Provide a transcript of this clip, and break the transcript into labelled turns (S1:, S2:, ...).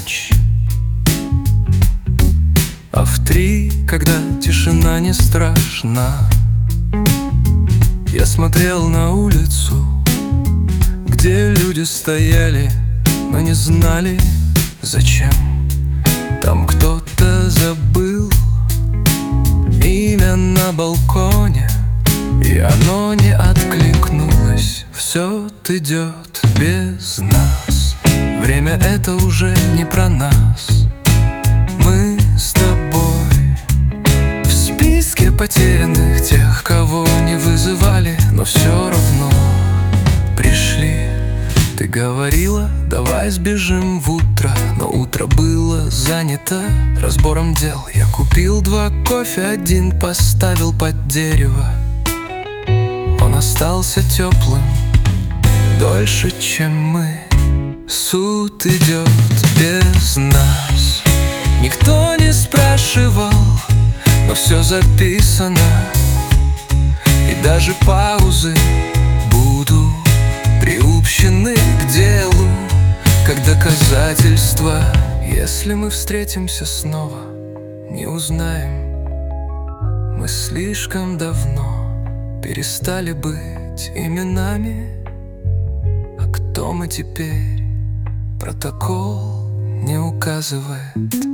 S1: ночь. А в 3, когда тишина не страшна, я смотрел на улицу, где люди стояли, но не знали, зачем. Там кто-то забыл имя на балконе, и оно не откликнулось. Все идет без нас. Время это уже не про нас. Мы с тобой в списке потерянных, тех, кого не вызывали, но все равно пришли. Ты говорила, давай сбежим в утро, но утро было занято разбором дел. Я купил 2 кофе, 1 поставил под дерево. Он остался теплым дольше, чем мы. Суд идет без нас. Никто не спрашивал, но все записано, и даже паузы будут приобщены к делу, как доказательство. Если мы встретимся снова, не узнаем. Мы слишком давно перестали быть именами. А кто мы теперь, протокол не указывает.